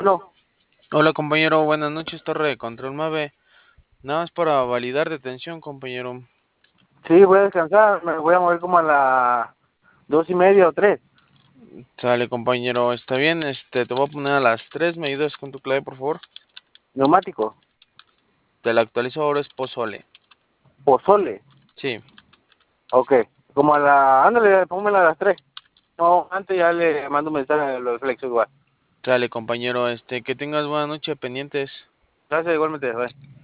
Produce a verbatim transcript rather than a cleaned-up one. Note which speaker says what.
Speaker 1: No,
Speaker 2: Hola compañero, buenas noches, Torre de Control Mave. Nada más para validar detención, compañero.
Speaker 1: sí, voy a descansar, me voy a mover como a las dos y media o tres.
Speaker 2: Sale compañero, está bien, este, te voy a poner a las tres, ¿me ayudas con tu clave, por favor?
Speaker 1: Neumático,
Speaker 2: Te la actualizo ahora, es Pozole.
Speaker 1: pozole,
Speaker 2: Sí,
Speaker 1: ok. Como a la, ándale, pónmela a las tres. No, antes ya le mando un mensaje a los flexos igual.
Speaker 2: sale compañero, este, que tengas buena noche, pendientes.
Speaker 1: Gracias, igualmente, bye.